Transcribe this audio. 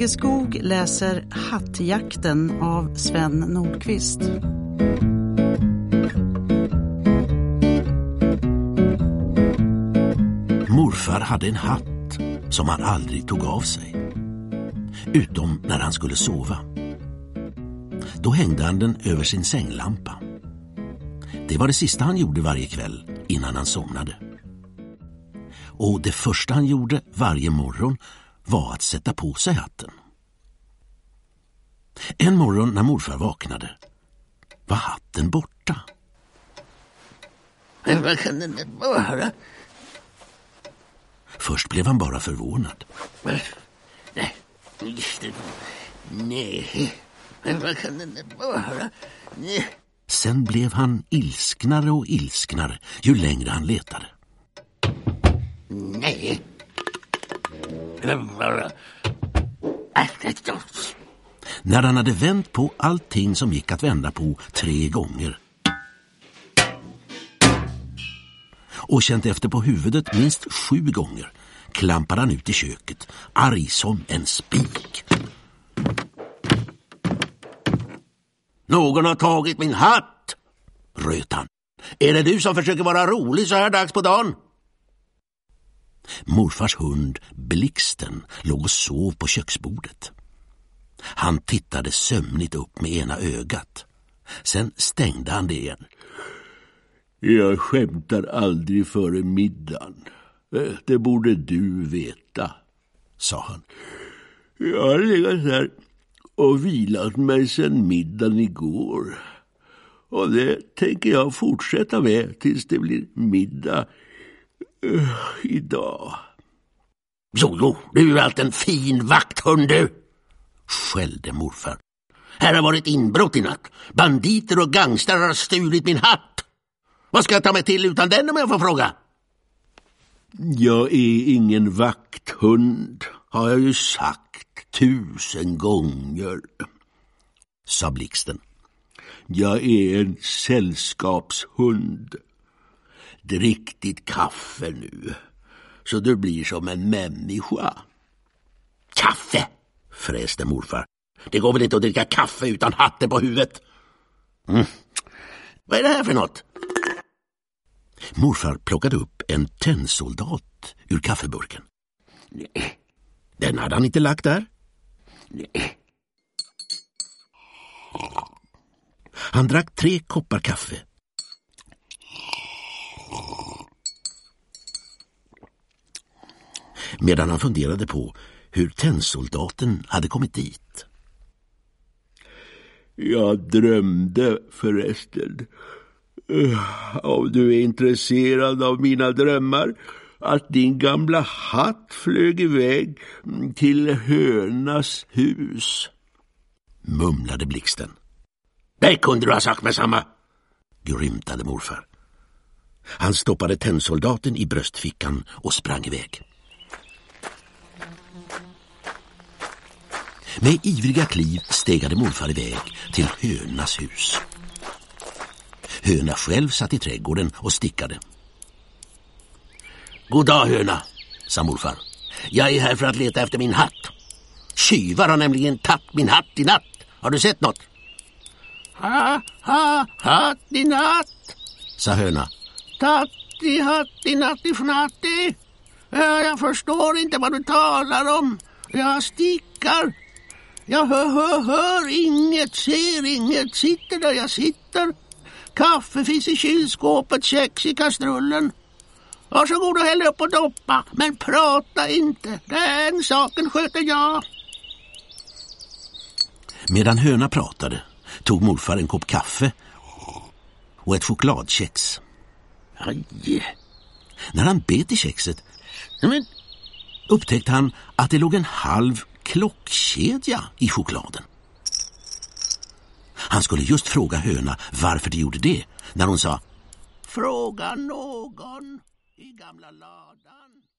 Egeskog läser Hattjakten av Sven Nordqvist. Morfar hade en hatt som han aldrig tog av sig. Utom när han skulle sova. Då hängde han den över sin sänglampa. Det var det sista han gjorde varje kväll innan han somnade. Och det första han gjorde varje morgon var att sätta på sig hatten. En morgon när morfar vaknade var hatten borta. Men vad kan den vara? Först blev han bara förvånad. Nej. Men vad kan den vara? Nej. Sen blev han ilsknare och ilsknare ju längre han letade. Nej. När han hade vänt på allting som gick att vända på 3 gånger och känt efter på huvudet minst 7 gånger klampade han ut i köket, arg som en spik. Någon har tagit min hatt, röt han. Är det du som försöker vara rolig så här dags på dagen? Morfars hund Blixten låg och sov på köksbordet. Han tittade sömnigt upp med ena ögat. Sen stängde han det igen. Jag skämtar aldrig före middagen. Det borde du veta, sa han. Jag har legat här och vilat mig sedan middagen igår. Och det tänker jag fortsätta med tills det blir middag idag. Jo, du är ju allt en fin vakthund du, skällde morfar. Här har varit inbrott i natt. Banditer och gangstrar har stulit min hatt. Vad ska jag ta mig till utan den om jag får fråga? Jag är ingen vakthund, har jag ju sagt 1000 gånger, sa Blixten. Jag är en sällskapshund. Drick ditt kaffe nu, så du blir som en människa. Kaffe, fräste morfar. Det går väl inte att dricka kaffe utan hatten på huvudet. Vad är det här för något? Morfar plockade upp en tennsoldat ur kaffeburken. Nej. Den hade han inte lagt där. Nej. Han drack 3 koppar kaffe. Medan han funderade på hur tennsoldaten hade kommit dit. Jag drömde förresten, om du är intresserad av mina drömmar, att din gamla hatt flög iväg till hönas hus, mumlade Blixten. Det kunde du ha sagt med samma, grymtade morfar. Han stoppade tennsoldaten i bröstfickan och sprang iväg. Med ivriga kliv stegade morfar iväg till hönas hus. Höna själv satt i trädgården och stickade. God dag, höna, sa morfar. Jag är här för att leta efter min hatt. Tjuvar har nämligen tagit min hatt i natt. Har du sett något? Hatt i natt, sa höna. Tatti, hatti, natti, fnatti. Jag förstår inte vad du talar om. Jag stickar. Jag hör inget, ser inget. Sitter där jag sitter. Kaffe finns i kylskåpet, kex i kastrullen. Varsågod och häll upp och doppa. Men prata inte. Den saken sköter jag. Medan höna pratade tog morfar en kopp kaffe och ett chokladkex. Aj. När han bet i kexet upptäckte han att det låg en halv klockkedja i chokladen. Han skulle just fråga höna varför det gjorde det när hon sa: Fråga någon i gamla ladan.